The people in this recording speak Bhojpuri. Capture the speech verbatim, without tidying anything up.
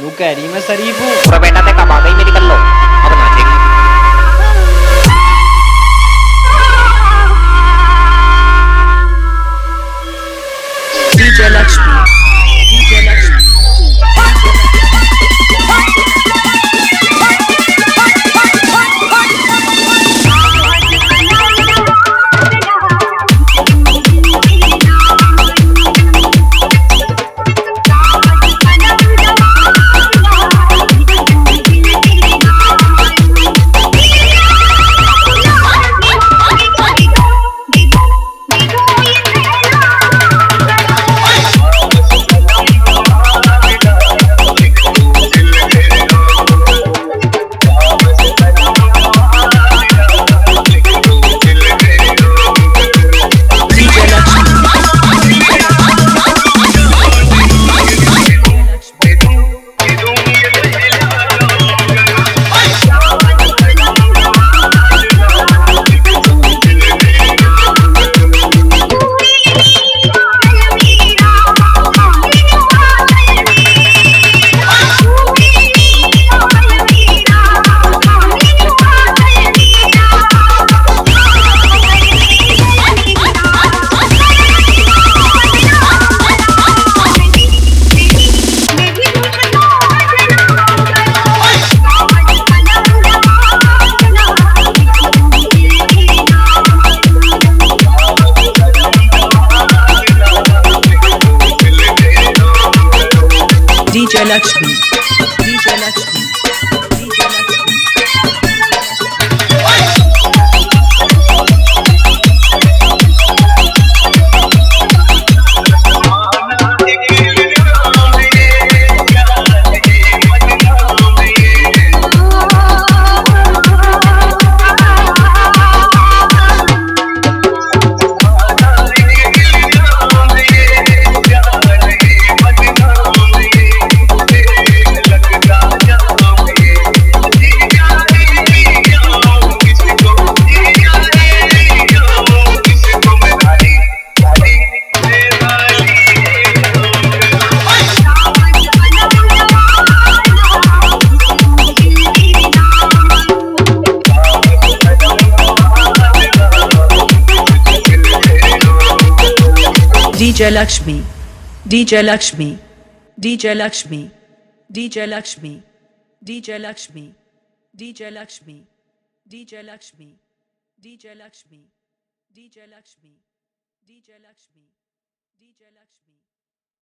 वो कह रही मैं शरीफ हूँ। पूरा बेटा ते कब आ गई मेरी कल्लो अब नाचेगी। DJ Lakshmi, DJ Lakshmi. DJ Lakshmi, DJ Lakshmi, DJ Lakshmi. DJ Lakshmi, DJ Lakshmi, DJ Lakshmi, DJ Lakshmi, DJ Lakshmi, DJ Lakshmi, DJ Lakshmi, DJ Lakshmi, DJ Lakshmi, DJ Lakshmi, DJ Lakshmi.